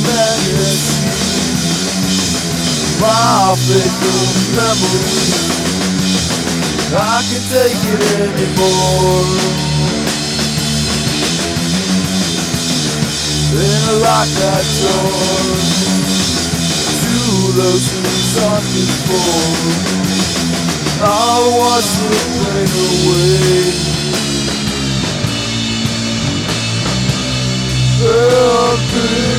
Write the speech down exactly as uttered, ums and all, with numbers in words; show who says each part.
Speaker 1: magazine. My fickle memory, I can't take it anymore. In a rock I tore to those who's on before. I'll wash the pain away. Oh,